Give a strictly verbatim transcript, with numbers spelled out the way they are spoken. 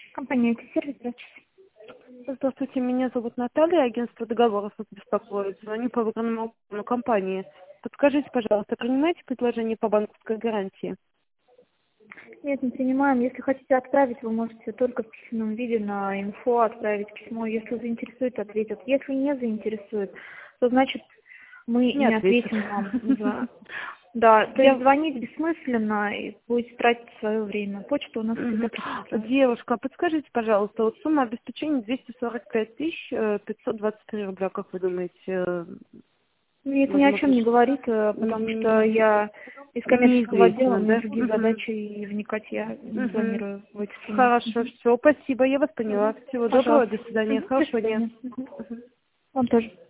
Компания «Сервис», здравствуйте. Здравствуйте, меня зовут Наталья, агентство договоров вас беспокоит. Звоню по выгодному окну компании. Подскажите, пожалуйста, принимаете предложение по банковской гарантии? Нет, не принимаем. Если хотите отправить, вы можете только в письменном виде на инфо отправить письмо. Если заинтересует, ответят. Если не заинтересует, то значит мы Не не ответят. ответим вам. Да, Да, то Я- есть звонить бессмысленно и будете тратить свое время. Почта у нас всегда Мгм. присутствует. Девушка, подскажите, пожалуйста, вот сумма обеспечения двести сорок пять тысяч пятьсот двадцать три рубля, как вы думаете, э, Мне это ни о чем возможно, не что- говорит, э, потому что М, я из коммерческого отдела, неизвестно, мне да? другие Мгм. задачи и вникать я не Мгм. планирую в эти суммы. Хорошо, все, спасибо, я вас поняла. Всего доброго, Пожалуйста. до свидания, Мгм. До хорошего дня. свидания. Мгм. Мгм. Вам тоже.